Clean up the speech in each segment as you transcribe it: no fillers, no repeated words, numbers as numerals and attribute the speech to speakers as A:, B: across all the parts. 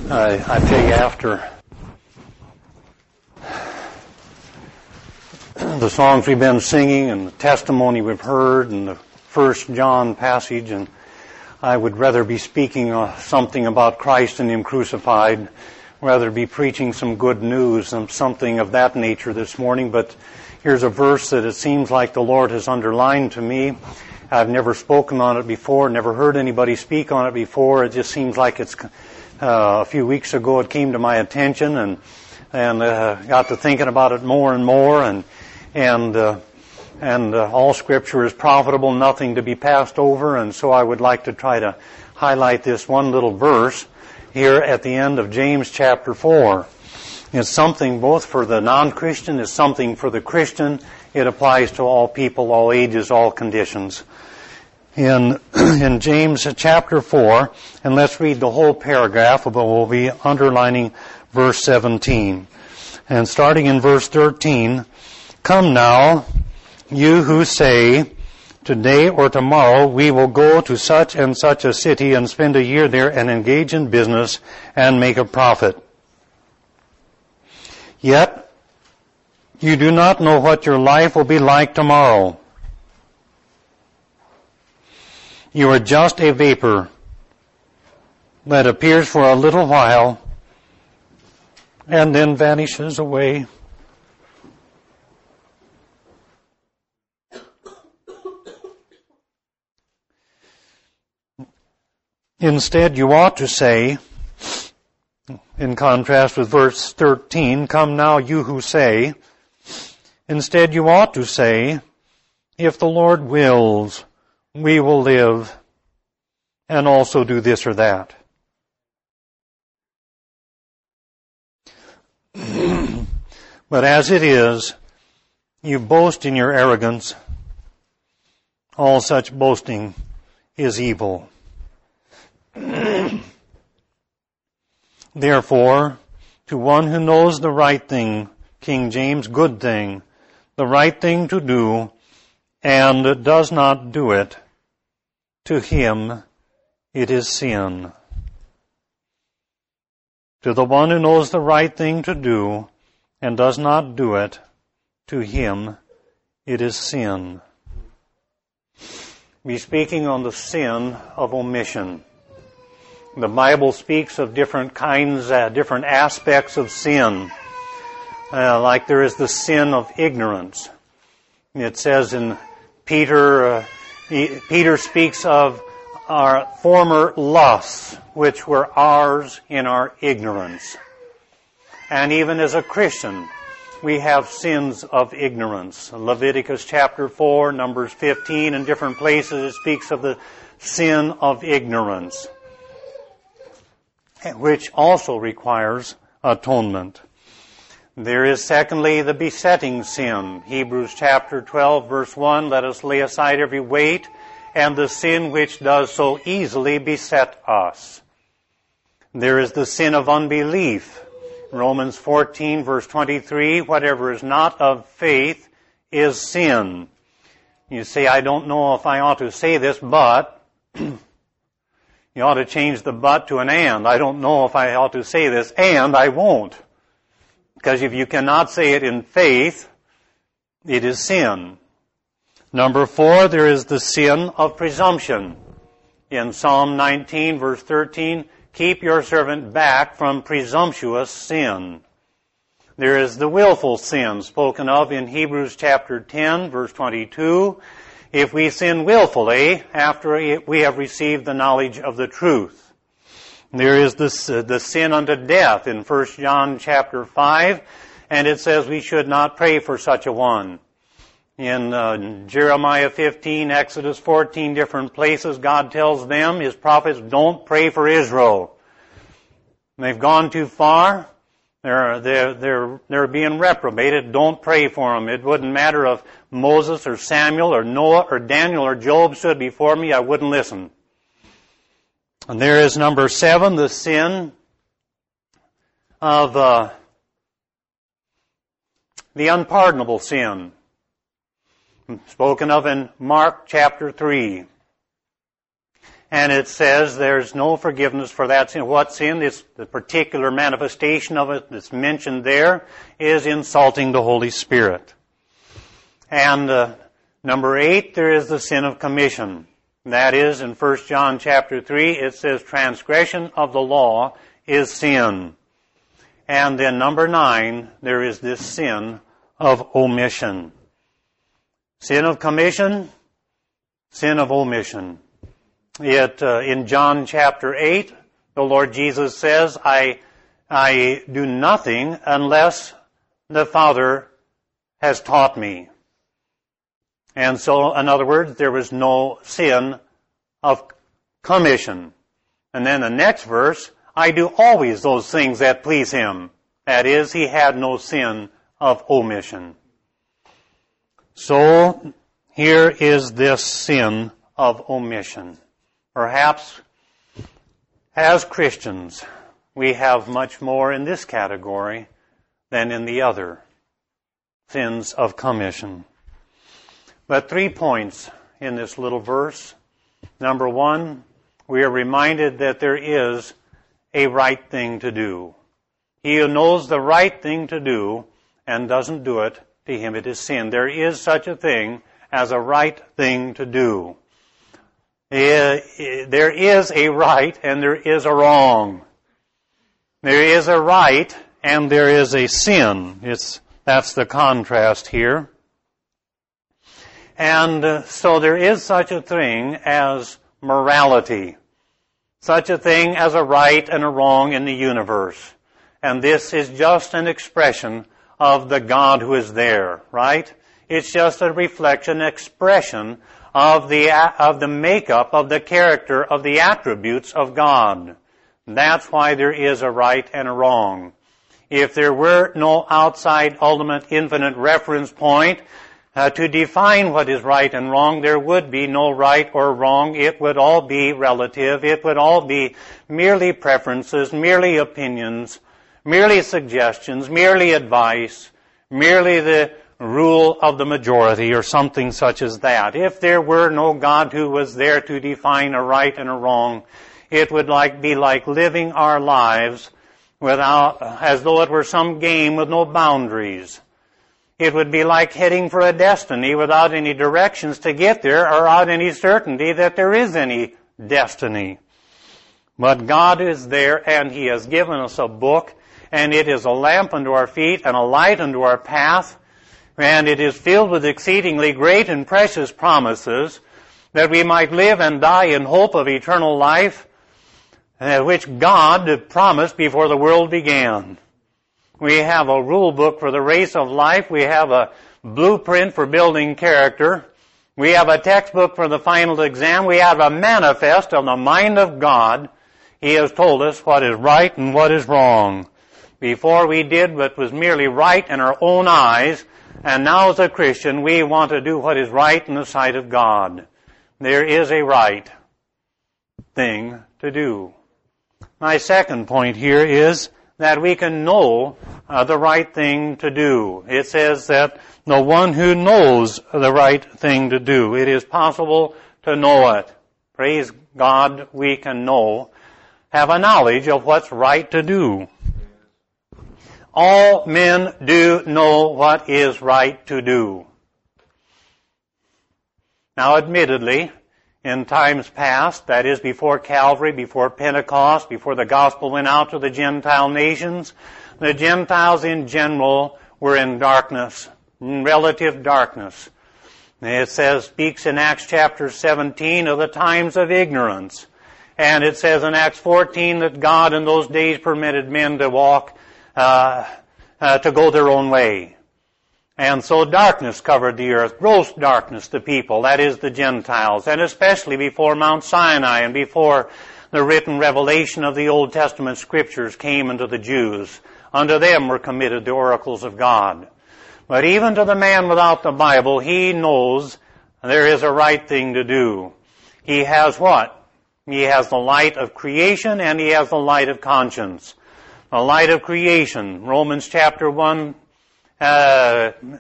A: I tell you, after the songs we've been singing and the testimony we've heard and the 1 John passage, and I would rather be speaking something about Christ and Him crucified, rather be preaching some good news and something of that nature this morning. But here's a verse that it seems like the Lord has underlined to me. I've never spoken on it before, never heard anybody speak on it before. It just seems like it's a few weeks ago it came to my attention, and got to thinking about it more and more, and all Scripture is profitable, nothing to be passed over, and so I would like to try to highlight this one little verse here at the end of James chapter 4. It's something both for the non-Christian, it's something for the Christian. It applies to all people, all ages, all conditions. In James chapter 4, and let's read the whole paragraph, but we'll be underlining verse 17. And starting in verse 13, "Come now, you who say, today or tomorrow we will go to such and such a city and spend a year there and engage in business and make a profit. Yet you do not know what your life will be like tomorrow. You are just a vapor that appears for a little while and then vanishes away. Instead, you ought to say, in contrast with verse 13, come now you who say, instead you ought to say, if the Lord wills, we will live and also do this or that. But as it is, you boast in your arrogance. All such boasting is evil. Therefore, to one who knows the right thing, King James, good thing, the right thing to do, and does not do it, to him it is sin. To the one who knows the right thing to do, and does not do it, to him it is sin." We're speaking on the sin of omission. The Bible speaks of different kinds, different aspects of sin. Like there is the sin of ignorance. It says in Peter speaks of our former lusts, which were ours in our ignorance. And even as a Christian, we have sins of ignorance. Leviticus chapter 4, Numbers 15, in different places it speaks of the sin of ignorance, which also requires atonement. There is secondly the besetting sin. Hebrews chapter 12 verse 1, let us lay aside every weight and the sin which does so easily beset us. There is the sin of unbelief. Romans 14 verse 23, whatever is not of faith is sin. You say, I don't know if I ought to say this, but you ought to change the but to an and. I don't know if I ought to say this, and I won't. Because if you cannot say it in faith, it is sin. Number 4, there is the sin of presumption. In Psalm 19, verse 13, keep your servant back from presumptuous sin. There is the willful sin spoken of in Hebrews chapter 10, verse 22. If we sin willfully after we have received the knowledge of the truth. There is the sin unto death in 1 John chapter 5, and it says we should not pray for such a one. In Jeremiah 15, Exodus 14, different places, God tells them, His prophets, don't pray for Israel. They've gone too far. They're being reprobated. Don't pray for them. It wouldn't matter if Moses or Samuel or Noah or Daniel or Job stood before me, I wouldn't listen. And there is number 7, the sin of the unpardonable sin, spoken of in Mark chapter 3. and it says there's no forgiveness for that sin. What sin? It's the particular manifestation of it that's mentioned there is insulting the Holy Spirit. And number 8, there is the sin of commission. That is, in 1 John chapter 3, it says transgression of the law is sin. And then number 9, there is this sin of omission. Sin of commission, sin of omission. In John chapter 8, the Lord Jesus says, I do nothing unless the Father has taught me. And so, in other words, there was no sin of commission. And then the next verse, I do always those things that please Him. That is, He had no sin of omission. So, here is this sin of omission. Perhaps, as Christians, we have much more in this category than in the other sins of commission. But 3 points in this little verse. Number 1, we are reminded that there is a right thing to do. He who knows the right thing to do and doesn't do it, to him it is sin. There is such a thing as a right thing to do. There is a right and there is a wrong. There is a right and there is a sin. That's the contrast here. And so there is such a thing as morality. Such a thing as a right and a wrong in the universe. And this is just an expression of the God who is there, right? It's just a reflection, expression of the makeup, of the character, of the attributes of God. That's why there is a right and a wrong. If there were no outside, ultimate, infinite reference point to define what is right and wrong, there would be no right or wrong. It would all be relative. It would all be merely preferences, merely opinions, merely suggestions, merely advice, merely the rule of the majority or something such as that. If there were no God who was there to define a right and a wrong, it would be like living our lives as though it were some game with no boundaries. It would be like heading for a destiny without any directions to get there or without any certainty that there is any destiny. But God is there and He has given us a book, and it is a lamp unto our feet and a light unto our path, and it is filled with exceedingly great and precious promises that we might live and die in hope of eternal life, which God promised before the world began. We have a rule book for the race of life. We have a blueprint for building character. We have a textbook for the final exam. We have a manifest of the mind of God. He has told us what is right and what is wrong. Before we did what was merely right in our own eyes, and now as a Christian, we want to do what is right in the sight of God. There is a right thing to do. My second point here is that we can know the right thing to do. It says that the one who knows the right thing to do, it is possible to know it. Praise God, we can have a knowledge of what's right to do. All men do know what is right to do. Now, admittedly, in times past, that is before Calvary, before Pentecost, before the gospel went out to the Gentile nations, the Gentiles in general were in darkness, in relative darkness. It speaks in Acts chapter 17 of the times of ignorance. And it says in Acts 14 that God in those days permitted men to walk, to go their own way. And so darkness covered the earth, gross darkness to people, that is the Gentiles, and especially before Mount Sinai and before the written revelation of the Old Testament Scriptures came unto the Jews. Unto them were committed the oracles of God. But even to the man without the Bible, he knows there is a right thing to do. He has what? He has the light of creation and he has the light of conscience. The light of creation, Romans chapter 1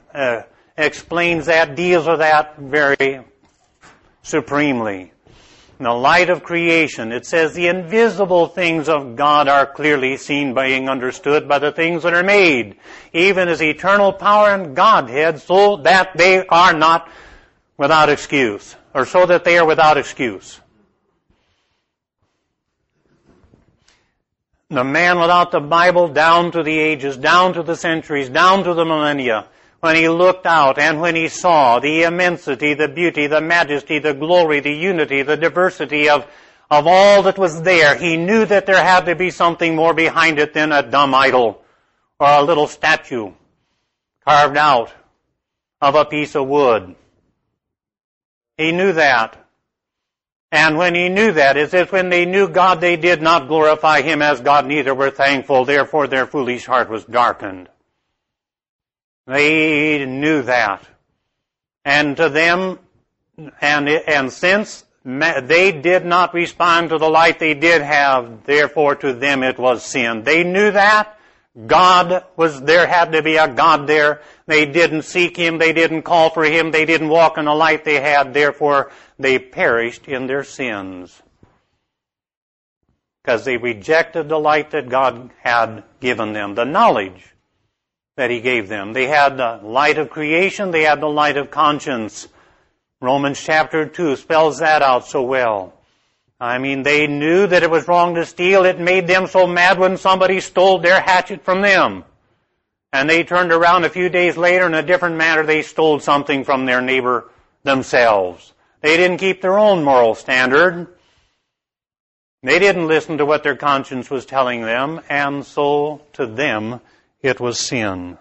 A: explains that, deals with that very supremely. the light of creation. It says the invisible things of God are clearly seen, being understood by the things that are made, even as eternal power and Godhead, so that they are not without excuse, or so that they are without excuse. The man without the Bible, down to the ages, down to the centuries, down to the millennia, when he looked out and when he saw the immensity, the beauty, the majesty, the glory, the unity, the diversity of all that was there, he knew that there had to be something more behind it than a dumb idol or a little statue carved out of a piece of wood. He knew that. And when he knew that, it's as when they knew God, they did not glorify Him as God, neither were thankful. Therefore their foolish heart was darkened. They knew that. And to them, and since they did not respond to the light they did have, therefore to them it was sin. They knew that. God was there, had to be a God there. They didn't seek Him, they didn't call for Him, they didn't walk in the light they had, therefore they perished in their sins. Because they rejected the light that God had given them, the knowledge that He gave them. They had the light of creation, they had the light of conscience. Romans chapter 2 spells that out so well. I mean, they knew that it was wrong to steal. It made them so mad when somebody stole their hatchet from them. And they turned around a few days later in a different manner. They stole something from their neighbor themselves. They didn't keep their own moral standard. They didn't listen to what their conscience was telling them. And so to them, it was sin.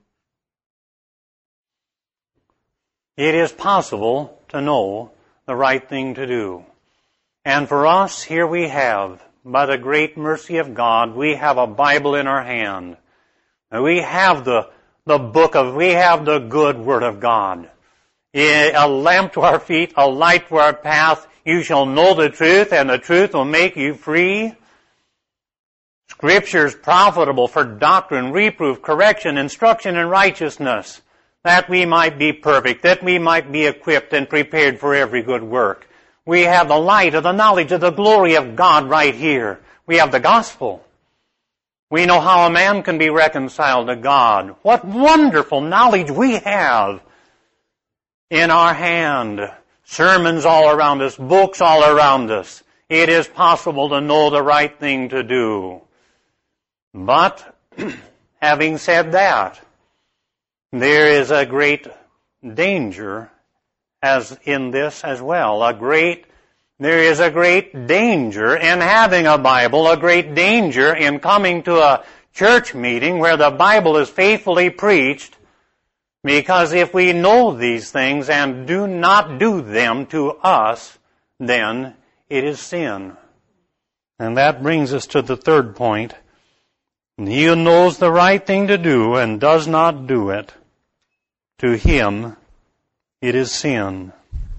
A: It is possible to know the right thing to do. And for us, here we have, by the great mercy of God, we have a Bible in our hand. We have the we have the good Word of God. A lamp to our feet, a light to our path. You shall know the truth, and the truth will make you free. Scripture is profitable for doctrine, reproof, correction, instruction in righteousness, that we might be perfect, that we might be equipped and prepared for every good work. We have the light of the knowledge of the glory of God right here. We have the gospel. We know how a man can be reconciled to God. What wonderful knowledge we have in our hand. Sermons all around us, books all around us. It is possible to know the right thing to do. But, having said that, there is a great danger as in this as well. There is a great danger in having a Bible, a great danger in coming to a church meeting where the Bible is faithfully preached, because if we know these things and do not do them to us, then it is sin. And that brings us to the third point. He who knows the right thing to do and does not do it, to him it is sin.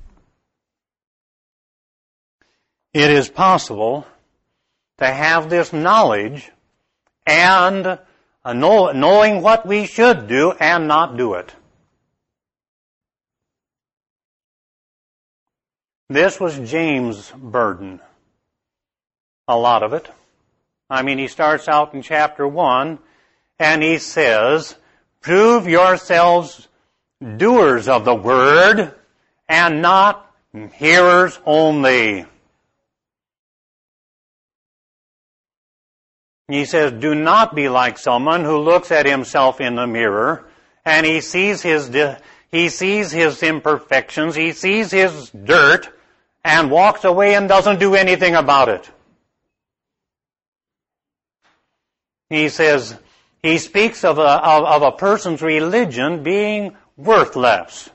A: It is possible to have this knowledge and knowing what we should do and not do it. This was James' burden. A lot of it. I mean, he starts out in chapter 1 and he says, prove yourselves doers of the word and not hearers only. He says, do not be like someone who looks at himself in the mirror and he sees his imperfections, he sees his dirt, and walks away and doesn't do anything about it. He says, he speaks of a person's religion being worthless.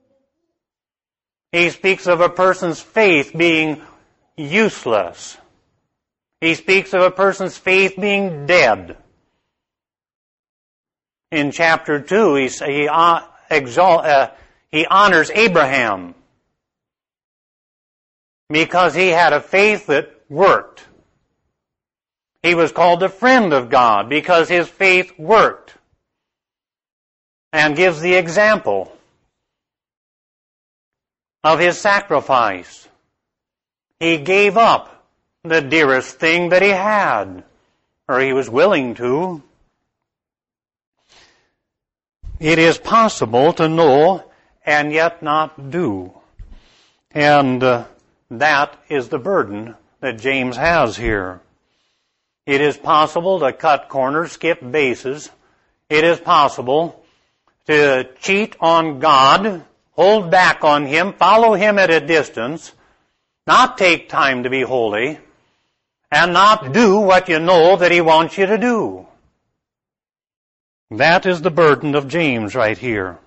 A: He speaks of a person's faith being useless. He speaks of a person's faith being dead. In chapter 2, he honors Abraham because he had a faith that worked. He was called the friend of God because his faith worked, and gives the example of his sacrifice. He gave up the dearest thing that he had, or he was willing to. It is possible to know and yet not do. And that is the burden that James has here. It is possible to cut corners, skip bases. It is possible to cheat on God, hold back on Him, follow Him at a distance, not take time to be holy, and not do what you know that He wants you to do. That is the burden of James right here.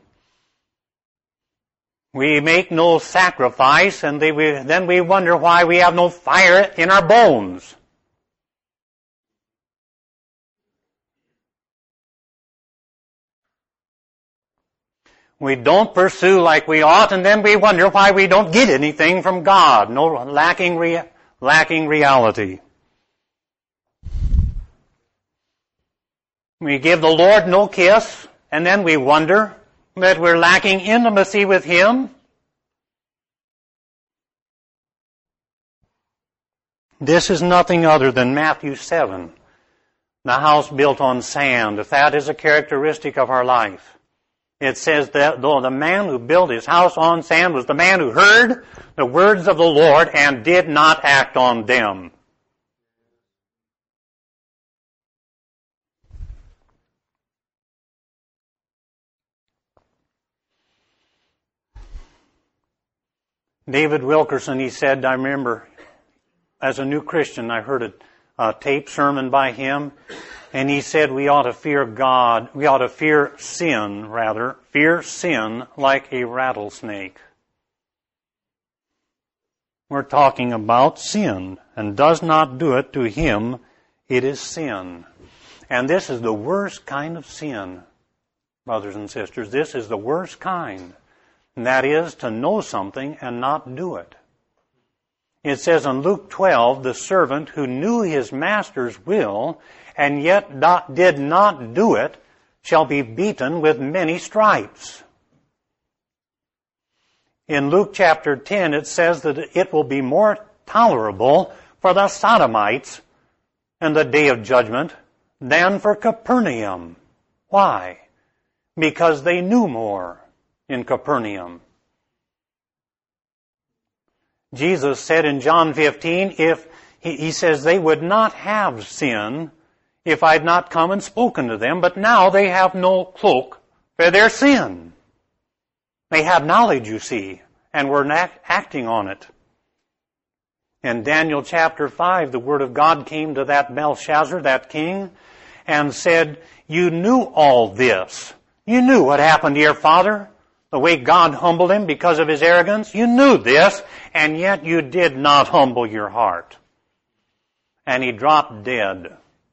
A: We make no sacrifice, and then we wonder why we have no fire in our bones. We don't pursue like we ought, and then we wonder why we don't get anything from God. No, lacking reality. We give the Lord no kiss, and then we wonder that we're lacking intimacy with Him. This is nothing other than Matthew 7, the house built on sand. If that is a characteristic of our life, it says that though the man who built his house on sand was the man who heard the words of the Lord and did not act on them. David Wilkerson, he said, I remember as a new Christian, I heard a tape sermon by him, and he said we ought to fear God, we ought to fear sin like a rattlesnake. We're talking about sin, and does not do it to him, it is sin. And this is the worst kind of sin, brothers and sisters. This is the worst kind. And that is to know something and not do it. It says in Luke 12, the servant who knew his master's will and yet did not do it shall be beaten with many stripes. In Luke chapter 10, it says that it will be more tolerable for the Sodomites in the day of judgment than for Capernaum. Why? Because they knew more in Capernaum. Jesus said in John 15, he says they would not have sin if I had not come and spoken to them, but now they have no cloak for their sin. They have knowledge, you see, and were not acting on it. In Daniel chapter 5, the word of God came to that Belshazzar, that king, and said, you knew all this. You knew what happened to your father, the way God humbled him because of his arrogance. You knew this, and yet you did not humble your heart. And he dropped dead.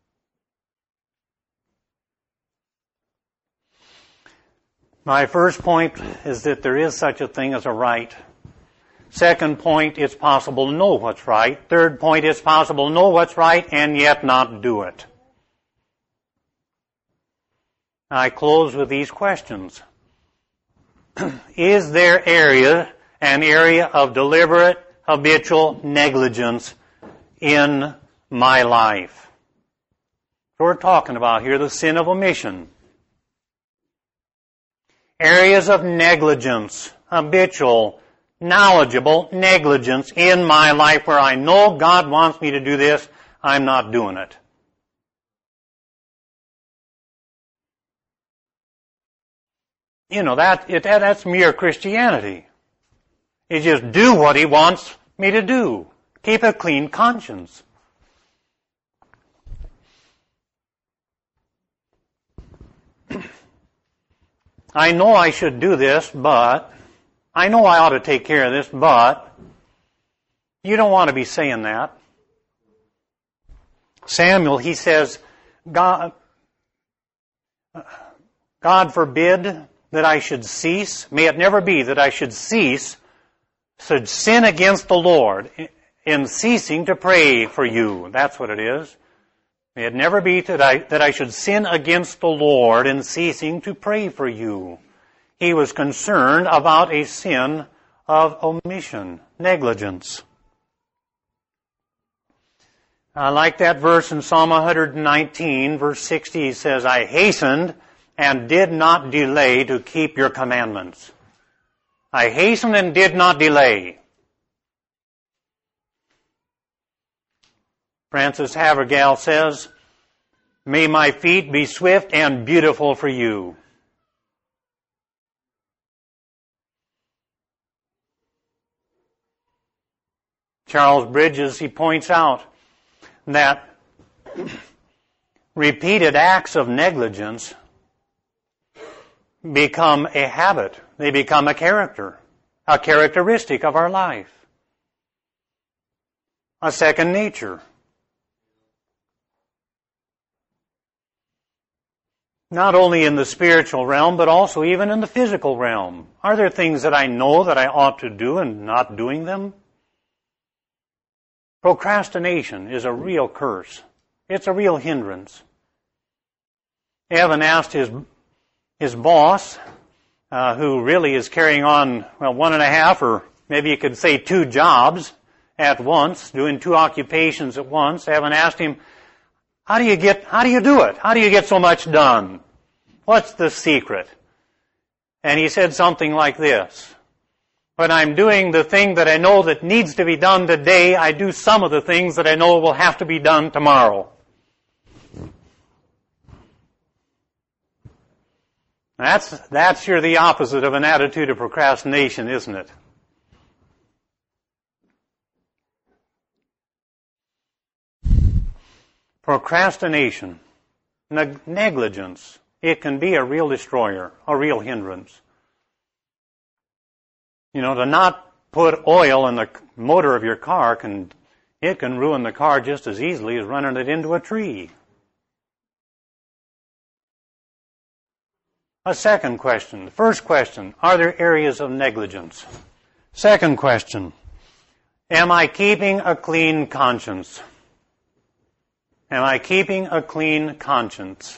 A: My first point is that there is such a thing as a right. Second point, it's possible to know what's right. Third point, it's possible to know what's right and yet not do it. I close with these questions. Is there an area of deliberate, habitual negligence in my life? So we're talking about here the sin of omission. Areas of negligence, habitual, knowledgeable negligence in my life where I know God wants me to do this, I'm not doing it. You know, that's mere Christianity. You just do what He wants me to do. Keep a clean conscience. I know I should do this, but I know I ought to take care of this, but you don't want to be saying that. Samuel, he says, God forbid that I should cease. May it never be that I should cease, should sin against the Lord in ceasing to pray for you. That's what it is. May it never be that I should sin against the Lord in ceasing to pray for you. He was concerned about a sin of omission, negligence. I like that verse in Psalm 119, verse 60. He says, I hastened and did not delay to keep your commandments. I hastened and did not delay. Francis Havergal says, may my feet be swift and beautiful for you. Charles Bridges, he points out that repeated acts of negligence become a habit. They become a characteristic of our life, a second nature. Not only in the spiritual realm, but also even in the physical realm. Are there things that I know that I ought to do and not doing them? Procrastination is a real curse. It's a real hindrance. Evan asked his boss, who really is carrying on, 1.5, or maybe you could say 2 jobs at once, doing 2 occupations at once. Evan asked him, how do you do it? How do you get so much done? What's the secret? And he said something like this. When I'm doing the thing that I know that needs to be done today, I do some of the things that I know will have to be done tomorrow. That's the opposite of an attitude of procrastination, isn't it? Procrastination, negligence, it can be a real destroyer, a real hindrance. To not put oil in the motor of your car can ruin the car just as easily as running it into a tree. A second question. The first question, are there areas of negligence? Second question, am I keeping a clean conscience? Am I keeping a clean conscience?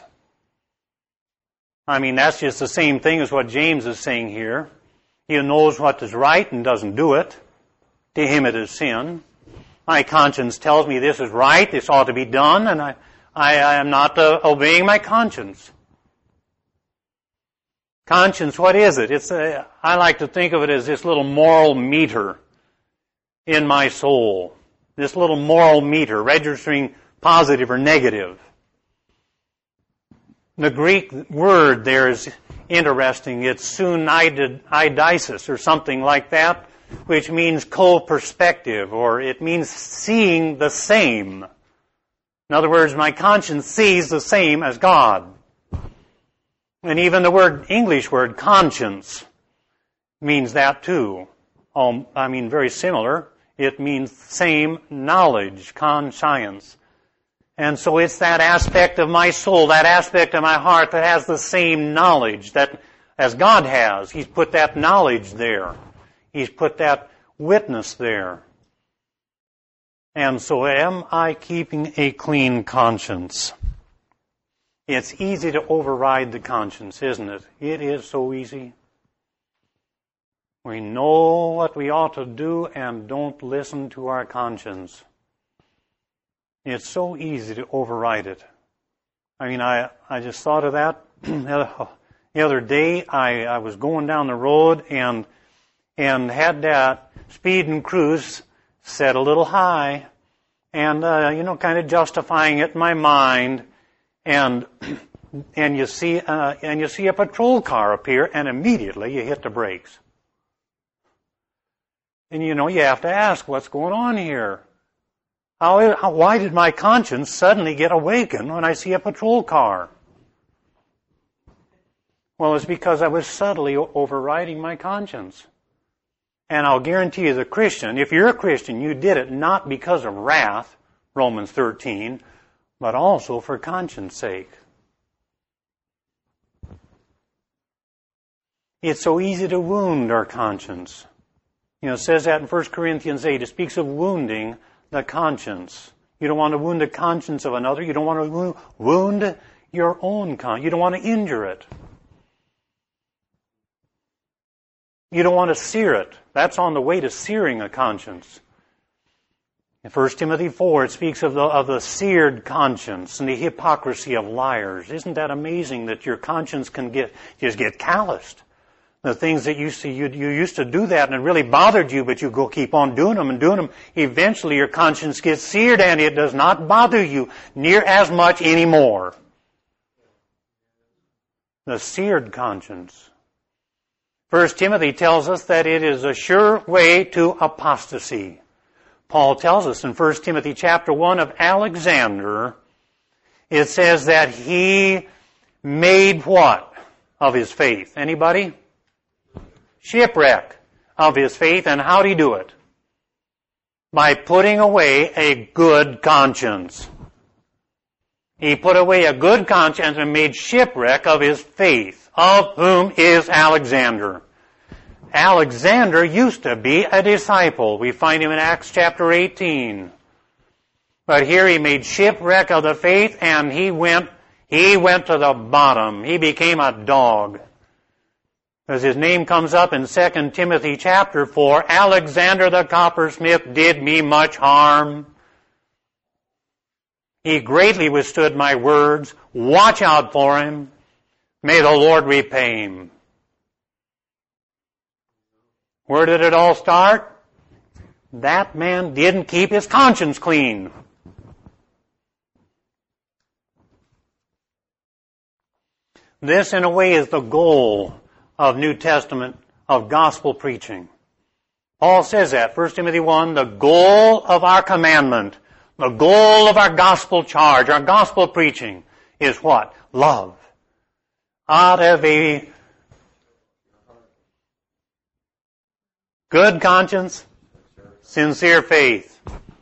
A: That's just the same thing as what James is saying here. He knows what is right and doesn't do it. To him it is sin. My conscience tells me this is right, this ought to be done, and I am not obeying my conscience. Conscience, what is it? I like to think of it as this little moral meter in my soul. This little moral meter registering positive or negative. The Greek word there is interesting. It's suneidesis or something like that, which means co-perspective, or it means seeing the same. In other words, my conscience sees the same as God. And even the English word conscience means that too. Very similar. It means same knowledge, conscience. And so it's that aspect of my soul, that aspect of my heart that has the same knowledge that as God has. He's put that knowledge there. He's put that witness there. And so am I keeping a clean conscience? It's easy to override the conscience, isn't it? It is so easy. We know what we ought to do and don't listen to our conscience. It's so easy to override it. I just thought of that the other day. I was going down the road and had that speed and cruise set a little high, and kind of justifying it in my mind, and you see a patrol car appear, and immediately you hit the brakes, and you have to ask, what's going on here? Why did my conscience suddenly get awakened when I see a patrol car? Well, it's because I was subtly overriding my conscience. And I'll guarantee you, if you're a Christian, you did it not because of wrath, Romans 13, but also for conscience sake. It's so easy to wound our conscience. It says that in 1 Corinthians 8. It speaks of wounding the conscience. You don't want to wound the conscience of another. You don't want to wound your own conscience. You don't want to injure it. You don't want to sear it. That's on the way to searing a conscience. In 1 Timothy 4, it speaks of the seared conscience and the hypocrisy of liars. Isn't that amazing that your conscience can just get calloused? The things that you used to do that and it really bothered you, but you go keep on doing them and doing them. Eventually your conscience gets seared and it does not bother you near as much anymore. The seared conscience. 1 Timothy tells us that it is a sure way to apostasy. Paul tells us in 1 Timothy chapter 1 of Alexander, it says that he made what of his faith? Anybody? Shipwreck of his faith. And how did he do it? By putting away a good conscience. He put away a good conscience and made shipwreck of his faith, of whom is Alexander. Alexander used to be a disciple. We find him in Acts chapter 18. But here he made shipwreck of the faith and he went to the bottom. He became a dog. As his name comes up in 2 Timothy chapter 4, Alexander the coppersmith did me much harm. He greatly withstood my words. Watch out for him. May the Lord repay him. Where did it all start? That man didn't keep his conscience clean. This, in a way, is the goal of New Testament, of gospel preaching. Paul says that, 1 Timothy 1, the goal of our commandment, the goal of our gospel charge, our gospel preaching is what? Love. Out of a good conscience, sincere faith.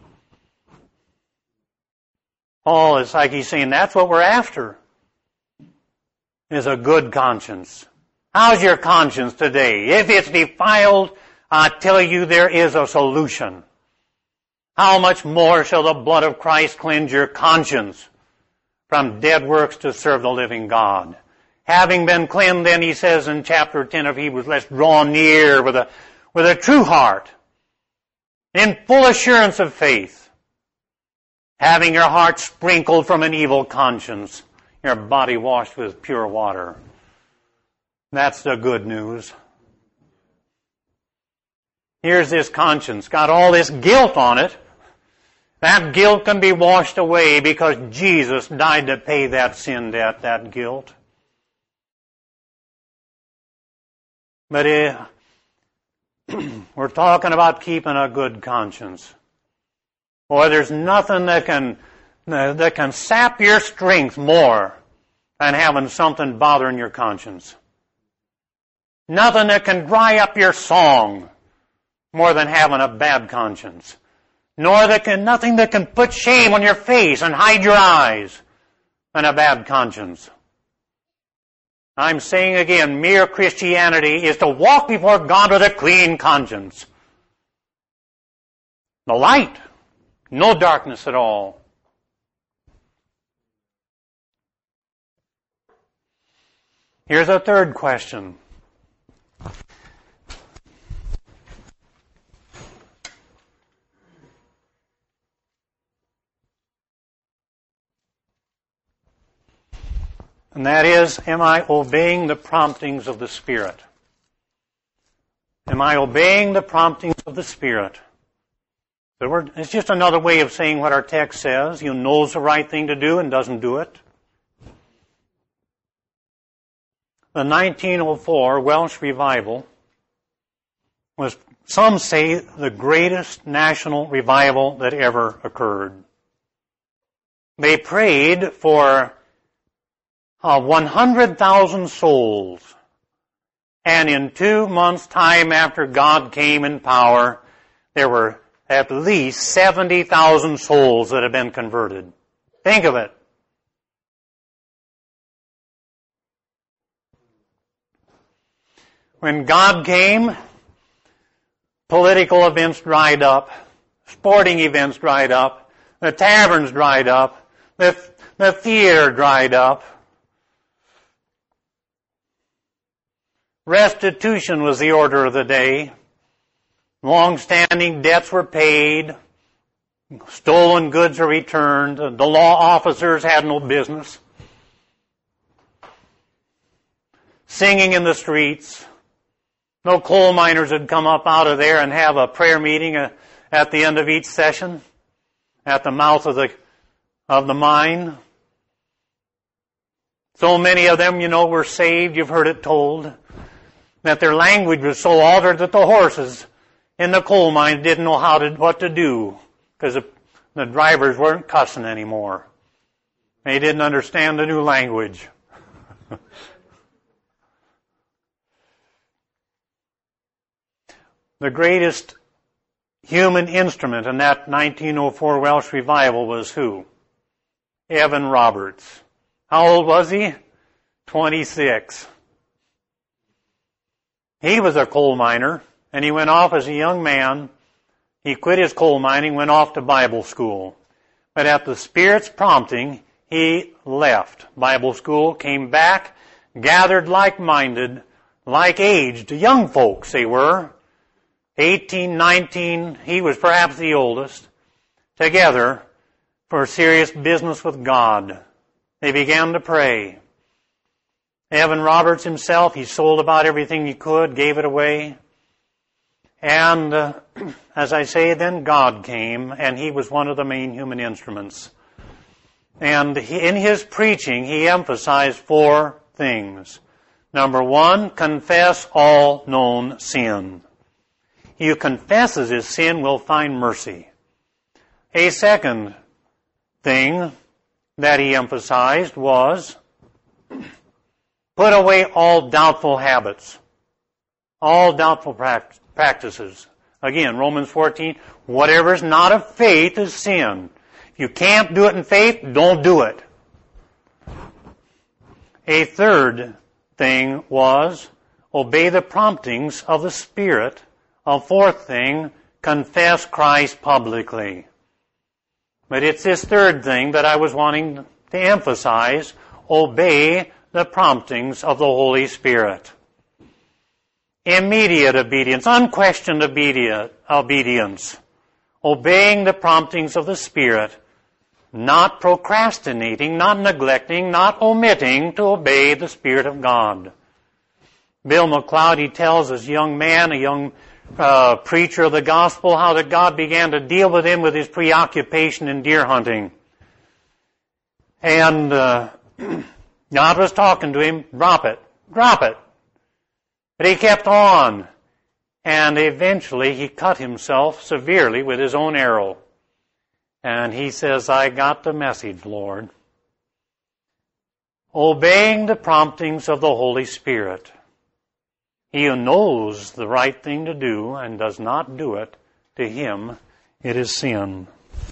A: Paul is like he's saying that's what we're after, is a good conscience. How's your conscience today? If it's defiled, I tell you there is a solution. How much more shall the blood of Christ cleanse your conscience from dead works to serve the living God? Having been cleansed, then he says in chapter 10 of Hebrews, let's draw near with a true heart, in full assurance of faith, having your heart sprinkled from an evil conscience, your body washed with pure water. That's the good news. Here's this conscience, got all this guilt on it. That guilt can be washed away because Jesus died to pay that sin debt, that guilt. But we're talking about keeping a good conscience. Boy, there's nothing that can sap your strength more than having something bothering your conscience. Nothing that can dry up your song more than having a bad conscience. Nothing that can put shame on your face and hide your eyes than a bad conscience. I'm saying again, mere Christianity is to walk before God with a clean conscience. The light, no darkness at all. Here's a third question. And that is, am I obeying the promptings of the Spirit? Am I obeying the promptings of the Spirit? It's just another way of saying what our text says. He knows the right thing to do and doesn't do it. The 1904 Welsh revival was, some say, the greatest national revival that ever occurred. They prayed for 100,000 souls. And in 2 months' time after God came in power, there were at least 70,000 souls that had been converted. Think of it. When God came, political events dried up, sporting events dried up, the taverns dried up, the theater dried up. Restitution was the order of the day. Long-standing debts were paid. Stolen goods are returned. The law officers had no business. Singing in the streets. No coal miners would come up out of there and have a prayer meeting at the end of each session at the mouth of the mine. So many of them, were saved, you've heard it told, that their language was so altered that the horses in the coal mine didn't know what to do because the drivers weren't cussing anymore. They didn't understand the new language. The greatest human instrument in that 1904 Welsh revival was who? Evan Roberts. How old was he? 26. He was a coal miner, and he went off as a young man. He quit his coal mining, went off to Bible school. But at the Spirit's prompting, he left Bible school, came back, gathered like-minded, like-aged, young folks they were, 18, 19, he was perhaps the oldest, together for serious business with God. They began to pray. Evan Roberts himself, he sold about everything he could, gave it away. And as I say, then God came, and he was one of the main human instruments. And in his preaching, he emphasized 4 things. Number 1, confess all known sin. He who confesses his sin will find mercy. A second thing that he emphasized was put away all doubtful habits, all doubtful practices. Again, Romans 14, whatever is not of faith is sin. If you can't do it in faith, don't do it. A third thing was obey the promptings of the Spirit. A fourth thing, confess Christ publicly. But it's this third thing that I was wanting to emphasize, obey the promptings of the Holy Spirit. Immediate obedience, unquestioned obedience, obeying the promptings of the Spirit, not procrastinating, not neglecting, not omitting to obey the Spirit of God. Bill McLeod, he tells this young man, a young preacher of the gospel, how that God began to deal with him with his preoccupation in deer hunting. And God was talking to him, drop it. But he kept on. And eventually he cut himself severely with his own arrow. And he says, I got the message, Lord. Obeying the promptings of the Holy Spirit. He who knows the right thing to do and does not do it, to him it is sin.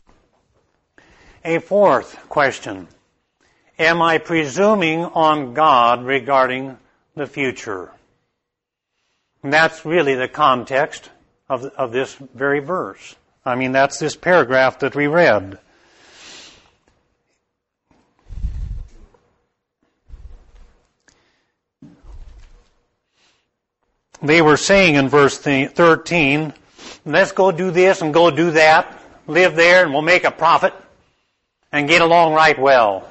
A: A fourth question. Am I presuming on God regarding the future? And that's really the context of this very verse. I mean, that's this paragraph that we read. They were saying in verse 13, let's go do this and go do that, live there and we'll make a profit and get along right well.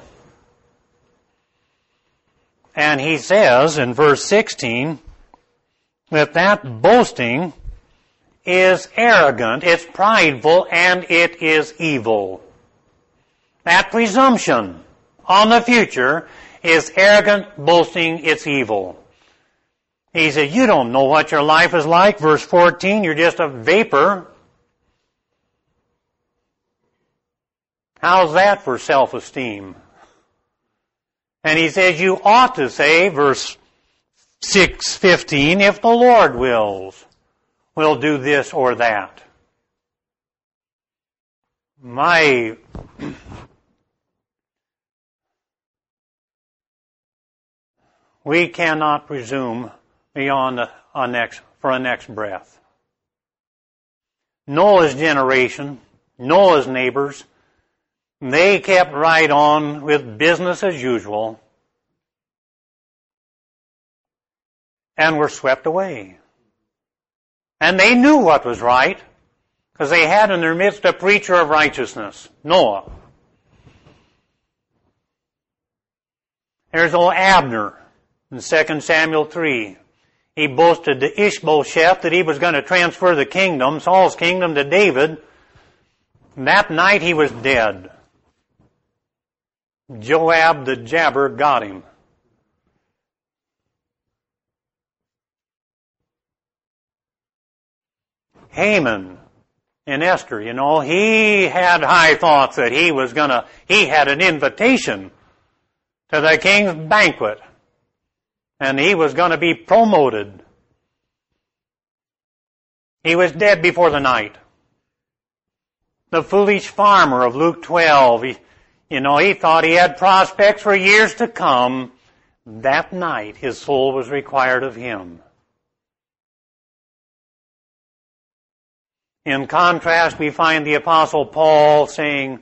A: And he says in verse 16 that boasting is arrogant, it's prideful, and it is evil. That presumption on the future is arrogant, boasting, it's evil. He said, you don't know what your life is like. Verse 14, you're just a vapor. How's that for self-esteem? And he says, you ought to say, verse 6:15, if the Lord wills, we'll do this or that. We cannot presume beyond for a next breath. Noah's generation, Noah's neighbors, they kept right on with business as usual and were swept away. And they knew what was right, Because they had in their midst a preacher of righteousness, Noah. There's old Abner in 2 Samuel 3. He boasted to Ishbosheth that he was going to transfer the kingdom, Saul's kingdom, to David. And that night he was dead. Joab the jabber got him. Haman in Esther, he had high thoughts that he had an invitation to the king's banquet. And he was going to be promoted. He was dead before the night. The foolish farmer of Luke 12, he thought he had prospects for years to come. That night his soul was required of him. In contrast, we find the Apostle Paul saying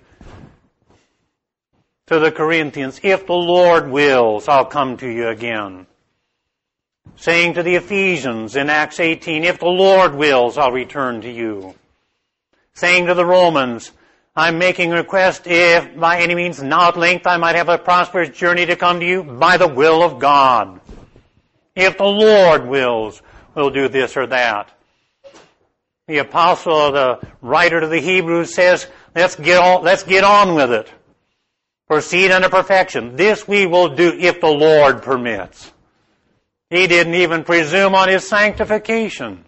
A: to the Corinthians, if the Lord wills, I'll come to you again. Saying to the Ephesians in Acts 18, if the Lord wills, I'll return to you. Saying to the Romans, I'm making a request if by any means now at length I might have a prosperous journey to come to you by the will of God. If the Lord wills, we'll do this or that. The apostle, the writer to the Hebrews says, let's get on with it. Proceed unto perfection. This we will do if the Lord permits. He didn't even presume on his sanctification.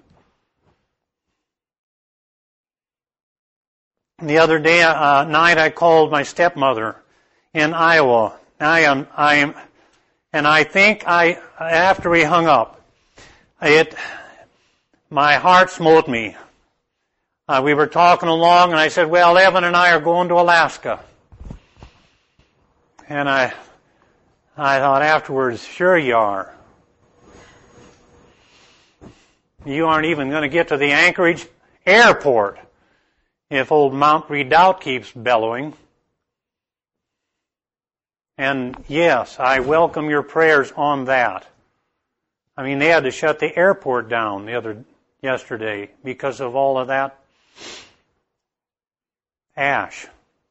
A: The other night I called my stepmother in Iowa. And I think after we hung up, my heart smote me. We were talking along and I said, well, Evan and I are going to Alaska. And I thought afterwards, sure you are. You aren't even going to get to the Anchorage airport if old Mount Redoubt keeps bellowing. And yes, I welcome your prayers on that. I mean, they had to shut the airport down yesterday because of all of that ash.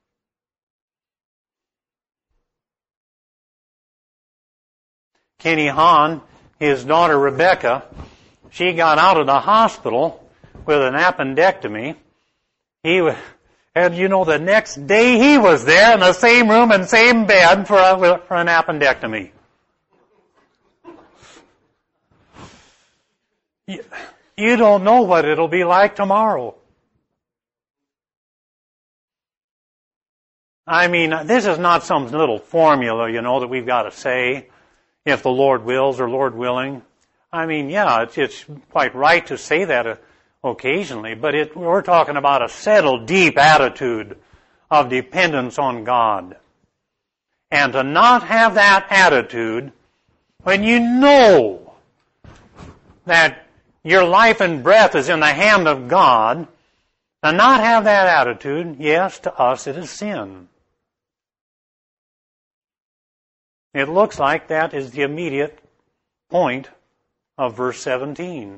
A: Kenny Hahn, his daughter Rebecca, she got out of the hospital with an appendectomy. The next day he was there in the same room and same bed for an appendectomy. You don't know what it'll be like tomorrow. I mean, this is not some little formula, that we've got to say, if the Lord wills or Lord willing. I mean, yeah, it's quite right to say that occasionally, but we're talking about a settled, deep attitude of dependence on God. And to not have that attitude when you know that your life and breath is in the hand of God, to not have that attitude, yes, to us it is sin. It looks like that is the immediate point of verse 17.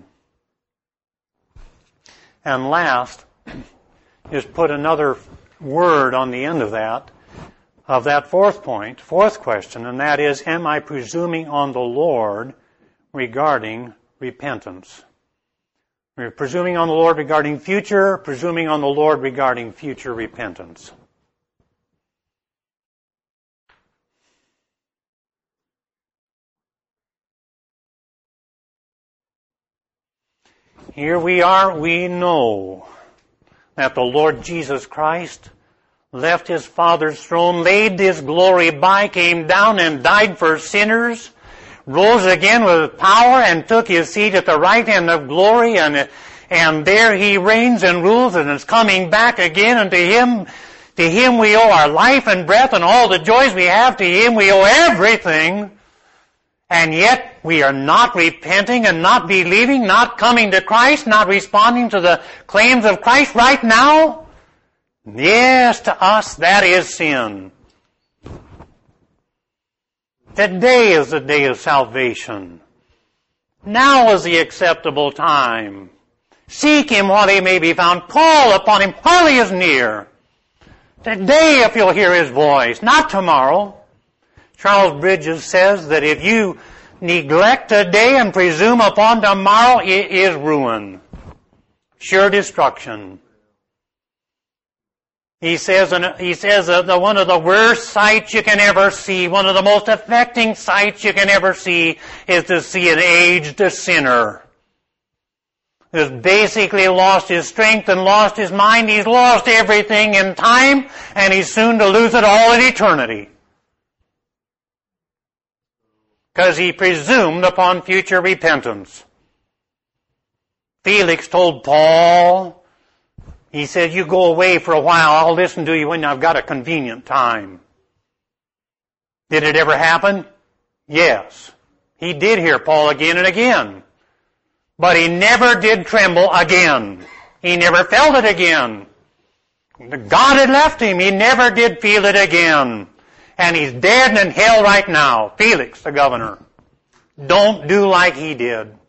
A: And last is put another word on the end of that fourth question, and that is, am I presuming on the Lord regarding repentance? We're presuming on the Lord regarding presuming on the Lord regarding future repentance. Here we are, we know that the Lord Jesus Christ left His Father's throne, laid His glory by, came down and died for sinners, rose again with power and took His seat at the right hand of glory, and there He reigns and rules and is coming back again, and to Him we owe our life and breath and all the joys we have. To Him we owe everything. And yet we are not repenting and not believing, not coming to Christ, not responding to the claims of Christ right now. Yes, to us that is sin. Today is the day of salvation. Now is the acceptable time. Seek him while he may be found. Call upon him while he is near. Today, if you'll hear his voice, not tomorrow. Charles Bridges says that if you neglect today and presume upon tomorrow, it is ruin. Sure destruction. He says that one of the worst sights you can ever see, one of the most affecting sights you can ever see, is to see an aged sinner who's basically lost his strength and lost his mind. He's lost everything in time, and he's soon to lose it all in eternity. Because he presumed upon future repentance. Felix told Paul, he said, you go away for a while, I'll listen to you when I've got a convenient time. Did it ever happen? Yes. He did hear Paul again and again. But he never did tremble again. He never felt it again. God had left him. He never did feel it again. And he's dead and in hell right now. Felix, the governor. Don't do like he did.